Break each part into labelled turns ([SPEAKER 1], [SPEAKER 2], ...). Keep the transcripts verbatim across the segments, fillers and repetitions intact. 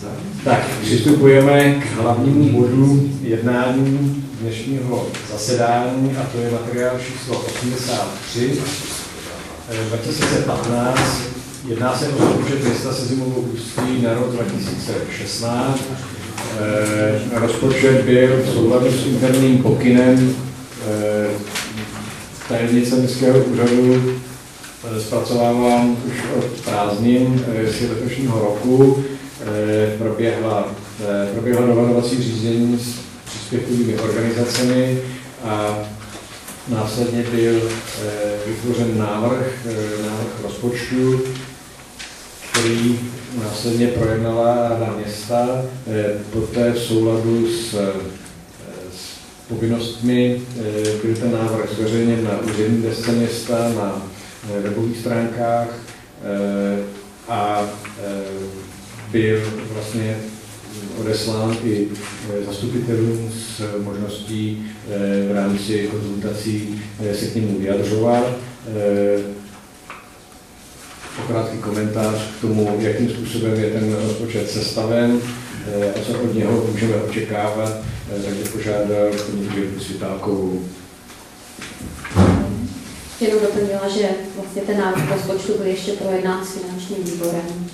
[SPEAKER 1] Tak, přistupujeme k hlavnímu bodu jednání dnešního zasedání, a to je materiál číslo osmdesát tři dva tisíce patnáct. Jedná se o rozpočet města Sezimovo Ústí na rok dva tisíce šestnáct. E, rozpočet byl v souladu s interním pokynem e, tajemnice městského úřadu e, zpracováván už od prázdnin e, letošního roku. E, proběhla, e, proběhla dohodovací řízení s příspěvkovými organizacemi a následně byl e, vytvořen návrh, e, návrh rozpočtu, který následně projednala Rada města, e, poté v souladu s, e, s povinnostmi e, byl ten návrh zveřejněn na úřední desce města, na e, webových stránkách e, a e, byl vlastně odeslán i zastupitelům s možností v rámci konzultací se k němu vyjadřovat. Krátký komentář k tomu, jakým způsobem je ten rozpočet sestaven a co od něho můžeme očekávat, takže požádal Jirku Světálkovou.
[SPEAKER 2] Jenom doplnila, že vlastně ten návrh rozpočtu byl ještě projednán s finančním výborem.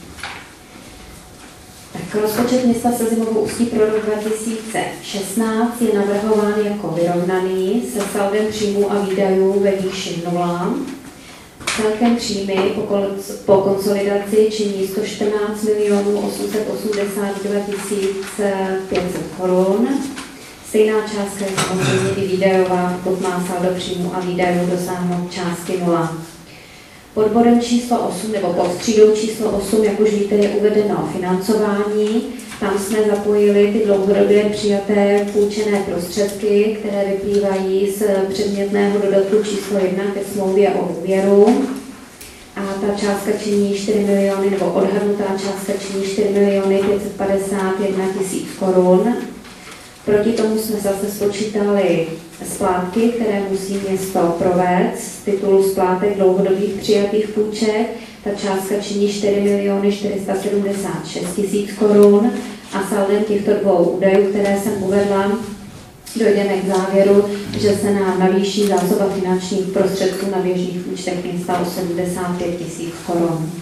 [SPEAKER 2] Tak rozpočet města Sezimovo Ústí pro rok dva tisíce šestnáct je navrhován jako vyrovnaný se saldem příjmů a výdajů ve výši nula. Celkem příjmy po konsolidaci činí sto čtrnáct milionů osm set osmdesát dva tisíc pět set korun. Stejná částka je samozřejmě i výdajová, pokud má saldo příjmů a výdajů dosáhnout částky nula. Pod bodem číslo osm, nebo pod třídou číslo osm, jak už víte, je uvedeno financování. Tam jsme zapojili ty dlouhodobě přijaté půjčené prostředky, které vyplývají z předmětného dodatku číslo jedna ke smlouvě o úvěru. A ta částka činí čtyři miliony, nebo odhadnutá částka činí čtyři miliony pět set padesát jedna tisíc korun. Proti tomu jsme zase spočítali splátky, které musí město provést z titulu splátek dlouhodobých přijatých půjček. Ta částka činí čtyři miliony čtyři sta sedmdesát šest tisíc korun a saldem těchto dvou údajů, které jsem uvedla, dojdeme k závěru, že se nám navýší zásoba finančních prostředků na běžných účtech města o sedmdesát pět tisíc korun.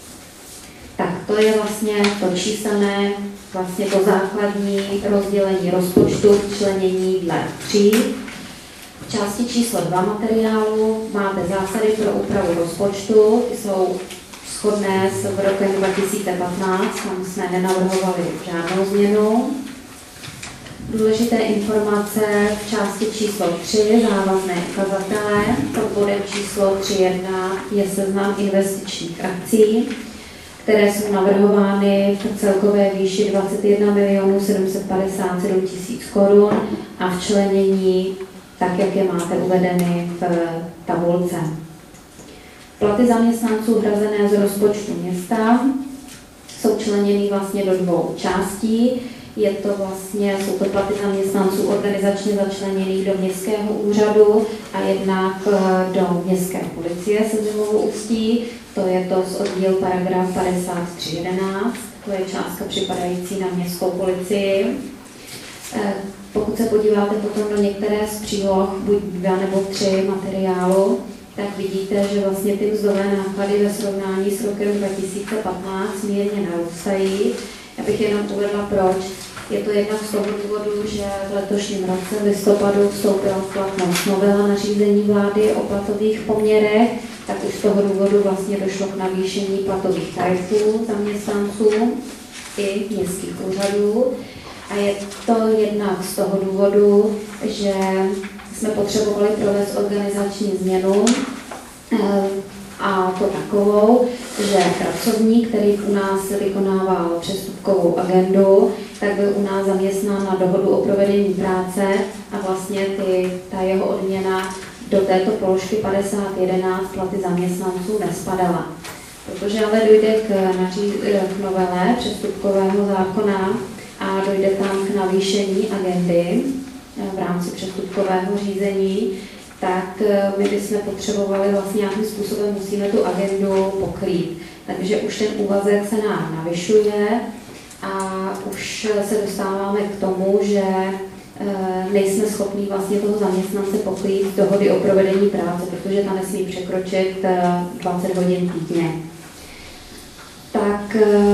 [SPEAKER 2] Tak to je vlastně to číselné, vlastně to základní rozdělení rozpočtu, členění dle tříd. V části číslo dva materiálu máte zásady pro úpravu rozpočtu, ty jsou shodné s rokem dva tisíce patnáct, tam jsme nenavrhovali žádnou změnu. Důležité informace v části číslo tři, závazné ukazatele, pod bodem číslo tři tečka jedna je seznam investičních akcí, které jsou navrhovány v celkové výši dvacet jedna milionů sedm set padesát sedm tisíc korun a v členění tak, jak je máte uvedeny v tabulce. Platy zaměstnanců hrazené z rozpočtu města jsou členěny vlastně do dvou částí. Je to vlastně, jsou to platy zaměstnanců organizačně začleněných do městského úřadu a jednak do městské policie Sezimovo Ústí. To je to z oddíl paragraf padesát tři jedenáct, to je částka připadající na městskou policii. Pokud se podíváte potom do některé z příloh, buď dva nebo tři materiálu, tak vidíte, že vlastně ty mzdové náklady ve srovnání s rokem dva tisíce patnáct mírně narůstají. Já bych jenom uvedla proč. Je to jednak z toho důvodu, že v letošním roce v listopadu vstoupila v platnost novela nařízení vlády o platových poměrech, tak už z toho důvodu vlastně došlo k navýšení platových tarifů zaměstnanců i městských úřadů. A je to jednak z toho důvodu, že jsme potřebovali provést organizační změnu, a to takovou, že pracovník, který u nás vykonával přestupkovou agendu, tak byl u nás zaměstnán na dohodu o provedení práce a vlastně ty, ta jeho odměna do této položky padesát jedenáct platy zaměstnanců nespadala. Protože ale dojde k, naří, k novele přestupkového zákona a dojde tam k navýšení agendy v rámci přestupkového řízení, tak my bychom potřebovali vlastně nějakým způsobem, musíme tu agendu pokrýt. Takže už ten úvazek se nám navyšuje a už se dostáváme k tomu, že nejsme schopni vlastně toho zaměstnance pokrýt z dohody o provedení práce, protože ta nesmí překročit dvacet hodin týdně. Tak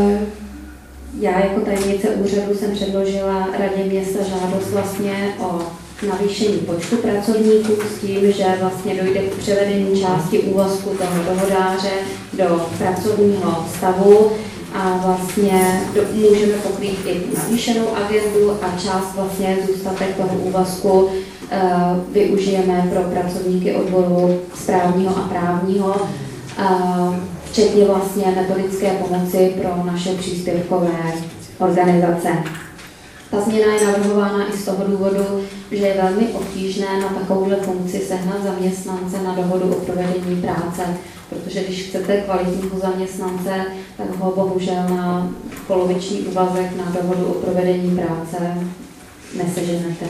[SPEAKER 2] já jako tajemnice úřadu jsem předložila radě města žádost vlastně o navýšení počtu pracovníků s tím, že vlastně dojde k převedení části úvazku toho dohodáře do pracovního stavu a vlastně do, můžeme pokrýt i navýšenou agendu a část vlastně zůstatek toho úvazku uh, využijeme pro pracovníky odboru správního a právního, uh, včetně vlastně metodické pomoci pro naše příspěvkové organizace. Ta změna je navrhována i z toho důvodu, že je velmi obtížné na takovouhle funkci sehnat zaměstnance na dohodu o provedení práce, protože když chcete kvalitního zaměstnance, tak ho bohužel na poloviční úvazek na dohodu o provedení práce neseženete.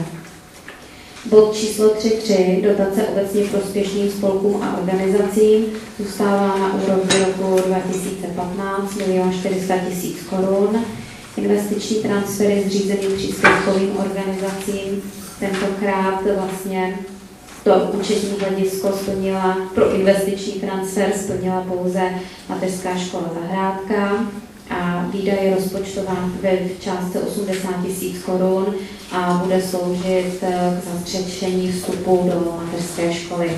[SPEAKER 2] Bod číslo tři tečka tři, dotace obecně prospěšným spolkům a organizacím, zůstává na úrovni roku dva tisíce patnáct milion čtyři sta tisíc korun. Investiční transfery zřízeným příspěvkovým organizacím, tentokrát vlastně to účetní hledisko splnila, pro investiční transfer splnila pouze mateřská škola Zahrádka a výdaj je rozpočtován ve částce osmdesát tisíc korun a bude sloužit k zastřešení vstupu do mateřské školy.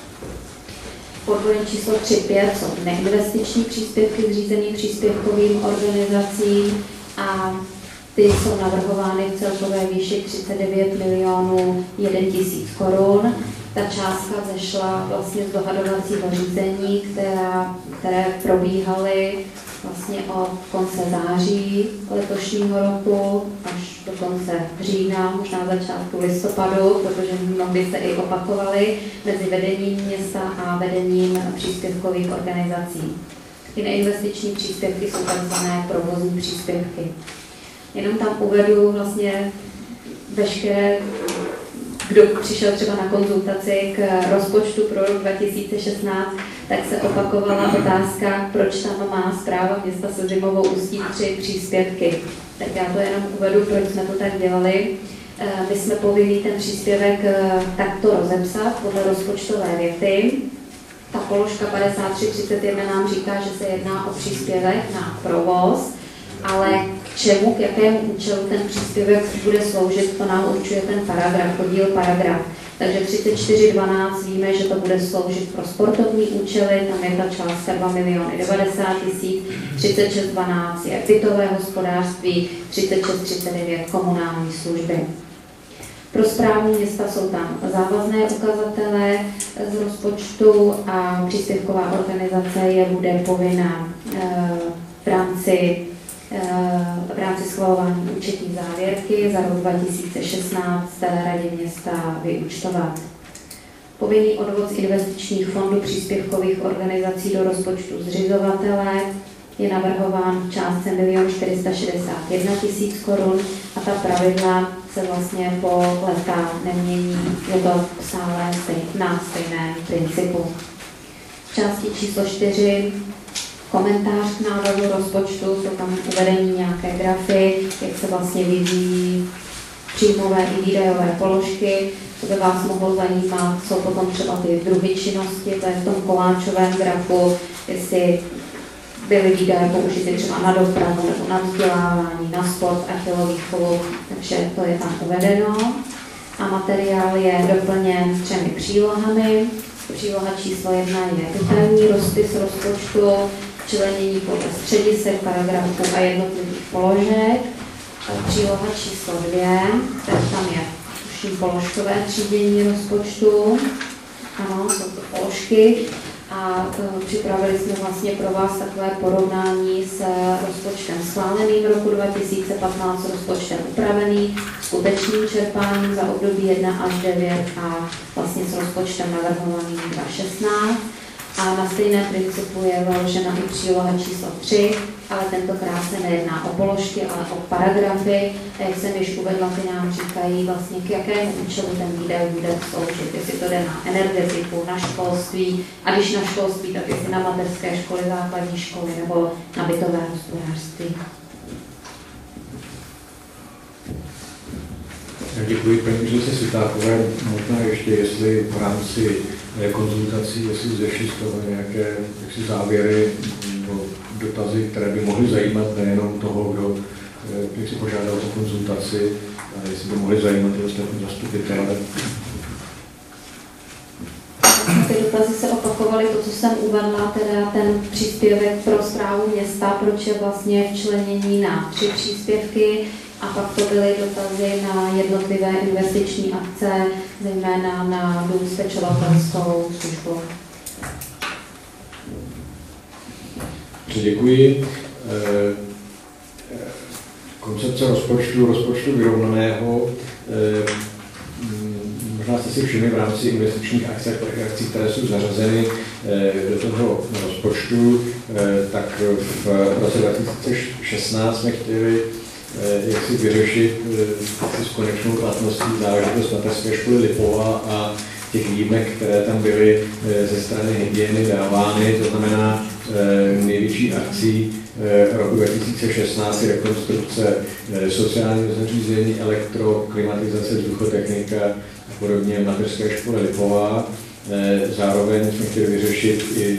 [SPEAKER 2] Pod bodem číslo tři tečka pět jsou neinvestiční příspěvky zřízeným příspěvkovým organizacím a ty jsou navrhovány v celkové výši třicet devět milionů jedna tisíc korun. Ta částka zešla vlastně z dohadovacího řízení, která, které probíhaly vlastně od konce září letošního roku až do konce října, možná začátku listopadu, protože mnohdy se i opakovaly mezi vedením města a vedením příspěvkových organizací. Ty neinvestiční příspěvky jsou takzvané provozní příspěvky. Jenom tam uvedu vlastně veškeré, kdo přišel třeba na konzultaci k rozpočtu pro rok dva tisíce šestnáct, tak se opakovala otázka, proč tam má správa města Sezimovo Ústí tři příspěvky. Tak já to jenom uvedu, proč jsme to tak dělali. My jsme povinni ten příspěvek takto rozepsat podle rozpočtové věty. Ta položka padesát tři třicet jedna nám říká, že se jedná o příspěvek na provoz, ale k čemu, k jakému účelu ten příspěvek bude sloužit, to nám určuje ten paragraf, podíl paragraf. Takže třicet čtyři dvanáct víme, že to bude sloužit pro sportovní účely, tam je ta částka dva miliony devadesát tisíc, třicet šest dvanáct je bytové hospodářství, třicet šest třicet devět komunální služby. Pro správu města jsou tam závazné ukazatele z rozpočtu a příspěvková organizace je bude povinna v rámci, v rámci schvalování účetní závěrky za rok dva tisíce šestnáct radě města vyúčtovat. Povinný odvod z investičních fondů příspěvkových organizací do rozpočtu zřizovatele je navrhován v částce milion čtyři sta šedesát jedna tisíc korun a ta pravidla se vlastně po léta nemění, je to stále na stejném principu. V části číslo čtyři komentář k návrhu rozpočtu, jsou tam uvedení nějaké grafy, jak se vlastně vyvíjí příjmové i výdajové položky. Co by vás mohlo zajímat, jsou potom třeba ty druhy činnosti, to je v tom koláčovém grafu, jestli byly výdaje použity třeba na dopravu nebo na vzdělávání, na sport a tělovýchovu, takže to je tam uvedeno. A materiál je doplněn třemi přílohami. Příloha číslo jedna je detailní rozpis rozpočtu, členění podle středisek, paragrafů a jednotlivých položek. Příloha číslo dvě, tak tam je tuším položkové třídění rozpočtu. Ano, jsou to položky. A připravili jsme vlastně pro vás takové porovnání s rozpočtem schváleným roku dva tisíce patnáct, rozpočtem upravený, skutečným čerpáním za období jedna až devět a vlastně s rozpočtem navrhovaným dva tisíce šestnáct. A na stejné principu je založena i příloha číslo tři, ale tentokrát se nejedná o položky, ale o paragrafy. A jak jsem již uvedla, ty nám říkají vlastně, k jakému účelu ten výdaj bude sloužit. Jestli to jde na energetiku, na školství, a když na školství, tak jestli na mateřské školy, základní školy nebo na bytové hospodářství.
[SPEAKER 1] Děkuji paní ředitelce Svitákové. Možná ještě, jestli v rámci konzultací, jestli zešly z toho nějaké jaksi závěry nebo dotazy, které by mohly zajímat nejenom toho, kdo jak si požádal o konzultaci, a jestli by mohly zajímat i ostatní zastupitele.
[SPEAKER 2] Ty dotazy se opakovaly, to, co jsem uvedla, teda ten příspěvek pro správu města, proč je vlastně včlenění na tři příspěvky, a pak to byly dotazy na jednotlivé investiční akce, zejména na dům s pečovatelskou službou.
[SPEAKER 1] Děkuji. Koncepce rozpočtu, rozpočtu vyrovnaného. Možná jste si všimli v rámci investičních akcí, akcí, které jsou zařazeny do toho rozpočtu, tak v roce dva tisíce šestnáct jsme chtěli jak si vyřešit s konečnou platností záležitost mateřské školy Lipova a těch výjimek, které tam byly ze strany hygieny dávány, to znamená největší akcí roku dva tisíce šestnáct je rekonstrukce sociálního zařízení, elektro, klimatizace, vzduchotechnika a podobně mateřské školy Lipova. Zároveň jsme chtěli vyřešit i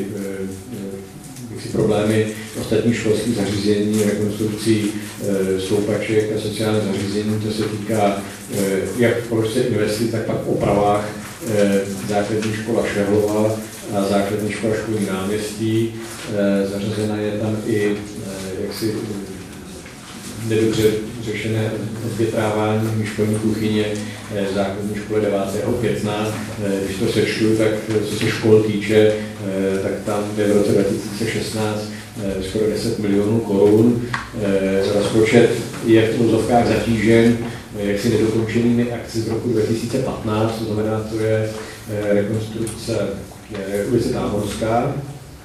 [SPEAKER 1] problémy ostatních školských zařízení, rekonstrukcí stoupaček a sociálních zařízení. To se týká jak v položce investic, tak pak v opravách základní škola Švehlova a základní škola Školní náměstí. Zařazena je tam i jaksi nedobře řešené odvětrávání školní kuchyně v základní škole devátého května. Když to sečtu, tak co se škol týče, tak tam je v roce dva tisíce šestnáct skoro deset milionů korun. Rozpočet je v úzovkách zatížen jaksi nedokončenými akci z roku dva tisíce patnáct, to znamená, to je rekonstrukce ulice Táborská.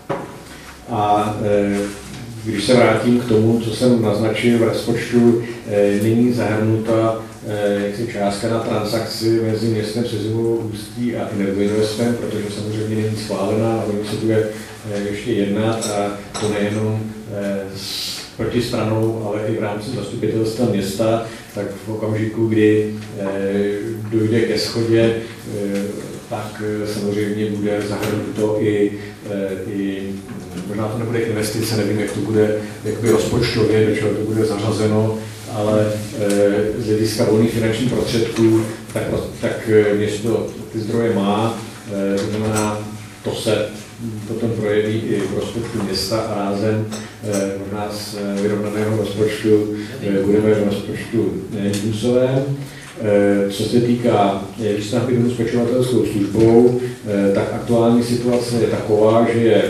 [SPEAKER 1] A když se vrátím k tomu, co jsem naznačil v rozpočtu, není zahrnuta jaksi částka na transakci mezi městem Sezimovo Ústí a Energoinvestem, protože samozřejmě není schválená a oni se bude ještě jednat, a to nejenom s protistranou, ale i v rámci zastupitelstva města, tak v okamžiku, kdy dojde ke shodě, tak samozřejmě bude zahrnuto i, i možná to nebude investice, nevím, jak to bude jakoby rozpočtově, do čeho to bude zařazeno, ale z hlediska volných finančních prostředků, tak, tak město ty zdroje má, to znamená, to se potom projeví i v rozpočtu města a rázem možná z vyrovnaného rozpočtu budeme v rozpočtu minusovém. Co se týká výstavby domu s pečovatelskou službou, tak aktuální situace je taková, že je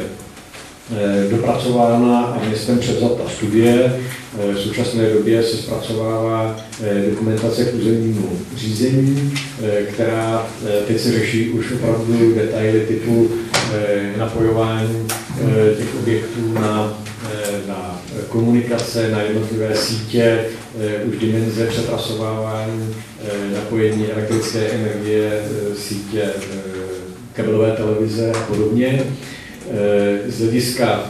[SPEAKER 1] dopracována a městem převzata studie. V současné době se zpracovává dokumentace k územnímu řízení, která teď se řeší už opravdu detaily typu napojování těch objektů na, na komunikace, na jednotlivé sítě, už dimenze přetrasovávání, napojení elektrické energie, sítě kabelové televize a podobně. Z hlediska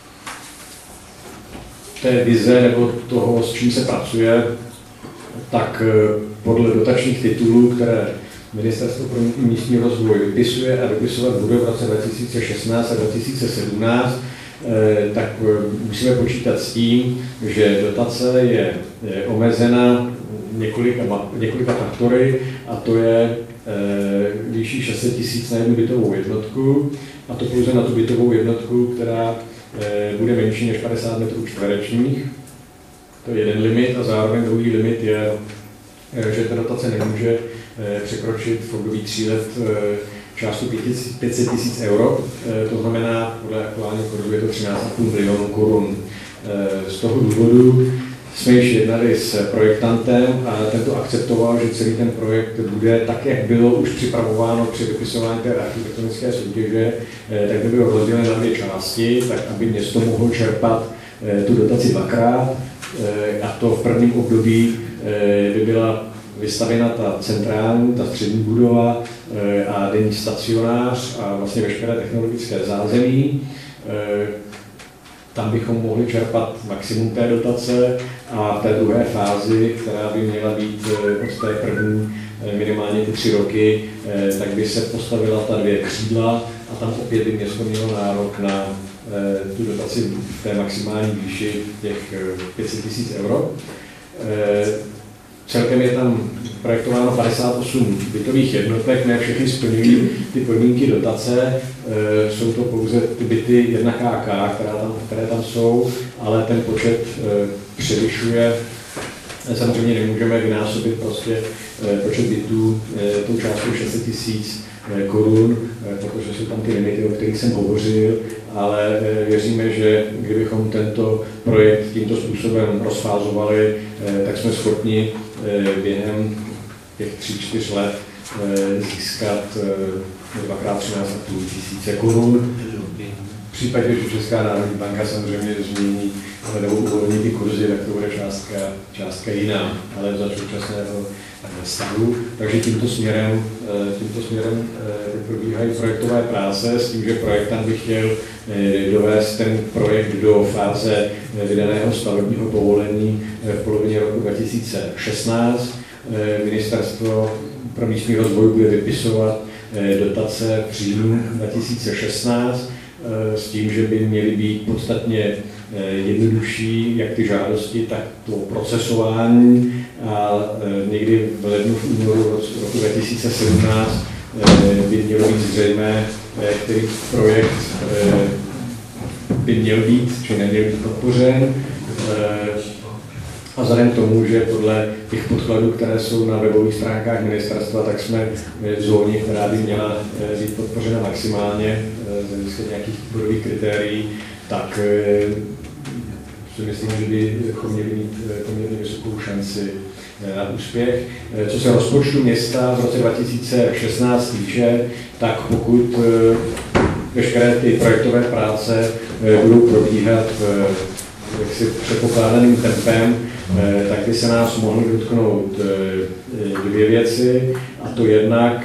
[SPEAKER 1] té vize nebo toho, s čím se pracuje, tak podle dotačních titulů, které Ministerstvo pro místní rozvoj vypisuje a vypisovat bude v roce dva tisíce šestnáct a dva tisíce sedmnáct, tak musíme počítat s tím, že dotace je omezena několika, několika faktory, a to je výši šest set tisíc na jednu bytovou jednotku, a to pouze na tu bytovou jednotku, která bude menší než padesát metrů čtverečních. To je jeden limit, a zároveň druhý limit je, že ta dotace nemůže překročit v období tří let částku pět set tisíc euro, to znamená, podle aktuální kurzu je to třináct celá pět milionů korun. Z toho důvodu jsme již jednali s projektantem a tento akceptoval, že celý ten projekt bude tak, jak bylo už připravováno při vypisování té architektonické soutěže, tak by bylo rozděleno na dvě části, tak aby město mohlo čerpat tu dotaci dvakrát, a to v prvním období by byla vystavěna ta centrální, ta střední budova a denní stacionář a vlastně veškeré technologické zázemí. Tam bychom mohli čerpat maximum té dotace, A v té druhé fázi, která by měla být od té první minimálně ty tři roky, tak by se postavila ta dvě křídla a tam opět by město mělo nárok na tu dotaci v té maximální výši těch pět set tisíc euro. Celkem je tam projektováno padesát osm bytových jednotek, ne všechny splňují ty podmínky dotace, jsou to pouze ty byty jedna ká ká, která tam, které tam jsou, ale ten počet převyšuje. Samozřejmě nemůžeme vynásobit prostě počet bytů tou částkou šest set tisíc korun, protože jsou tam ty limity, o kterých jsem hovořil, ale věříme, že kdybychom tento projekt tímto způsobem rozfázovali, tak jsme schopni během těch tří, čtyř let získat dvakrát třináct a půl tisíce korun. V případě, že Česká národní banka samozřejmě změní nebo uvolní ty kurzy, tak to bude částka, částka jiná, ale za současného stavu. Takže tímto směrem, tímto směrem probíhají projektové práce s tím, že projektant by chtěl dovést ten projekt do fáze vydaného stavebního povolení v polovině roku dva tisíce šestnáct. Ministerstvo pro místní rozvoj bude vypisovat dotace v říjnu dva tisíce šestnáct s tím, že by měly být podstatně jednodušší, jak ty žádosti, tak to procesování. A někdy v lednu, v únoru roku dva tisíce sedmnáct by mělo být zřejmé, který projekt by měl být, či neměl být podpořen. A vzhledem k tomu, že podle těch podkladů, které jsou na webových stránkách ministerstva, tak jsme v zóně, která by měla být podpořena maximálně z hlediska nějakých bodových kritérií, tak si myslím, že bychom měli mít poměrně vysokou šanci na úspěch. Co se rozpočtu města v roce dva tisíce šestnáct týče, tak pokud veškeré ty projektové práce budou probíhat jaksi předpokládaným tempem, tak by se nás mohly dotknout dvě věci, a to jednak,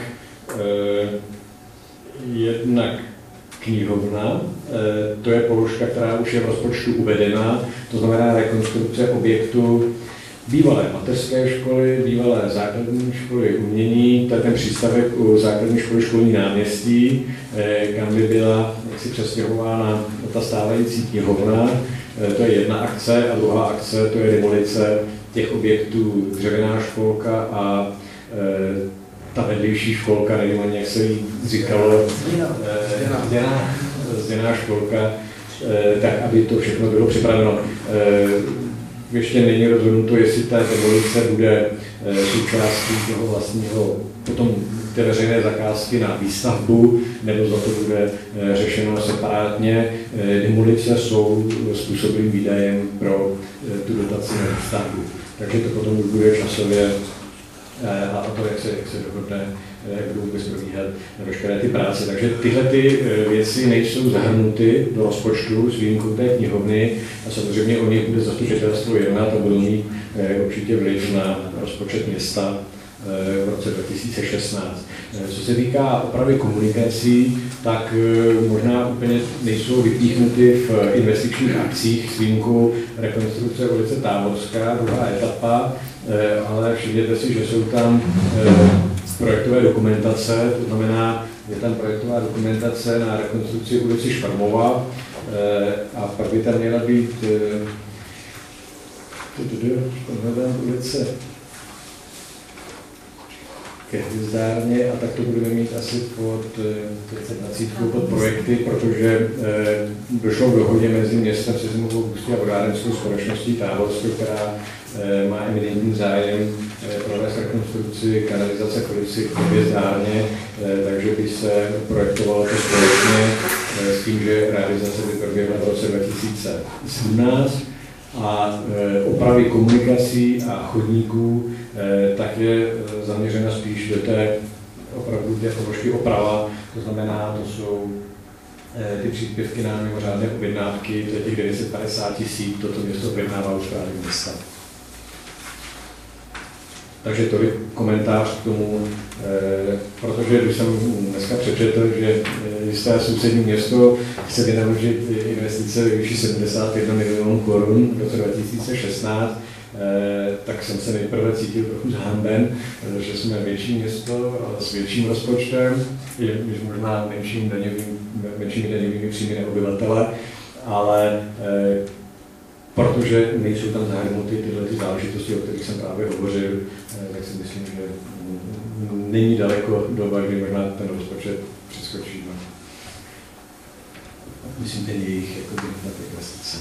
[SPEAKER 1] jednak knihovna, to je položka, která už je v rozpočtu uvedena, to znamená rekonstrukce objektu bývalé mateřské školy, bývalé základní školy umění, to je ten přístavek u základní školy Školní náměstí, kam by byla jaksi přestěhována ta stávající knihovna. To je jedna akce, a druhá akce, to je demolice těch objektů dřevěná školka a e, ta vedlejší školka, nevím ani jak se jí říkalo, zděná, zděná školka, e, tak aby to všechno bylo připraveno. E, ještě není rozhodnuto, jestli ta demolice bude e, součástí toho vlastního, potom té veřejné zakázky na výstavbu, nebo za to bude e, řešeno separátně. E, demolice jsou způsobilým výdajem pro e, tu dotaci na výstavbu. Takže to potom už bude časově e, a to, jak se, jak se dohodne, jak budou vůbec probíhat veškeré ty práce. Takže tyhle ty věci nejsou zahrnuty do rozpočtu s výjimkou té knihovny a samozřejmě o nich bude zastupitelstvo jednat a budou mít e, určitě vliv na rozpočet města v roce dva tisíce šestnáct. Co se týká opravy komunikací, tak možná úplně nejsou vypíchnuty v investičních akcích s výjimkou rekonstrukce ulice Táborská, druhá etapa, ale všimněte si, že jsou tam projektové dokumentace, to znamená, je tam projektová dokumentace na rekonstrukci ulici Švarmova a pak by tam měla být ulice ke Hvězdárně a tak to budeme mít asi pod, pod projekty, protože eh, došlo k dohodě mezi městem Sezimovou Ústí a vodárenskou společností Táborsko, která eh, má eminentní zájem eh, provést rekonstrukci kanalizace k ulici ke Hvězdárně, eh, takže by se projektovalo to společně eh, s tím, že realizace by proběhla v roce dva tisíce sedmnáct. A e, opravy komunikací a chodníků, e, tak je zaměřena spíš do té opravdu té položky oprava, to znamená, to jsou e, ty příspěvky na mimořádné objednávky, to je těch devět set padesát tisíc, toto město objednává už právě města. Takže tolik komentář k tomu, eh, protože když jsem dneska přečetl, že jisté sousední město chce vynaložit investice ve výši sedmdesát jedna milionů korun v roce dva tisíce šestnáct, eh, tak jsem se nejprve cítil trochu zahamben, že jsme větší město s větším rozpočtem, když možná menším daňovým, menšími daňovými příjmy na obyvatele, ale eh, protože nejsou tam zahrnuty tyhle ty záležitosti, o kterých jsem právě hovořil, tak si myslím, že není daleko doba, kdy možná ten rozpočet přeskočí. Myslím, ten jejich jako na ty investice.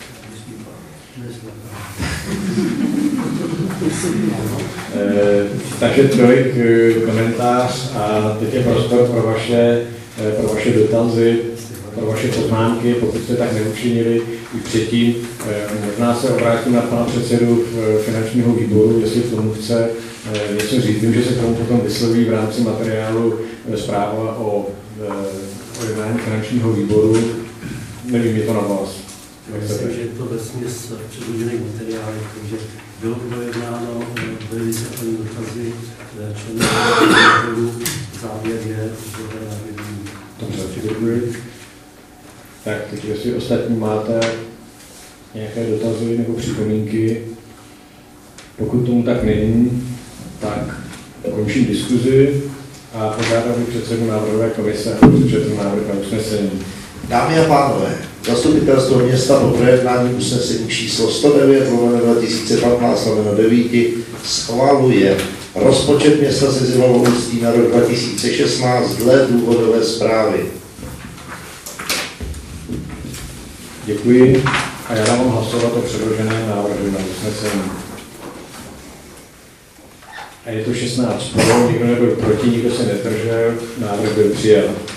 [SPEAKER 1] e, takže trojk komentář a teď je prostor pro vaše, pro vaše dotazy, pro vaše poznámky, pokud jste tak neučinili i předtím. Možná se obrátím na pana předsedu finančního výboru, jestli k tomu chce něco říct. Vím, že se k tomu potom vysloví v rámci materiálu zpráva o, o jednání finančního výboru. Nevím, je to na vás.
[SPEAKER 3] Myslím, že je to vesměs předložených materiálů, takže bylo projednáno, byly vysvětleny dotazy členů výboru, závěr je, že je na vědomí.
[SPEAKER 1] Dobře, děkuji. Tak, teď jestli ostatní máte nějaké dotazy nebo připomínky, pokud tomu tak není, tak končím diskuzi a požádám předsedu návrhové komise, aby přečetl návrh na usnesení.
[SPEAKER 4] Dámy a pánové, Zastupitelstvo města po projednání usnesení číslo sto devět lomeno dva tisíce patnáct lomeno devět schvaluje rozpočet města Sezimovo Ústí na rok dva tisíce šestnáct dle důvodové zprávy.
[SPEAKER 1] Děkuji a já dávám hlasovat o předloženém návrhu na usnesení. A je to šestnáct pro, nikdo nebyl proti, nikdo se nezdržel, návrh byl přijat.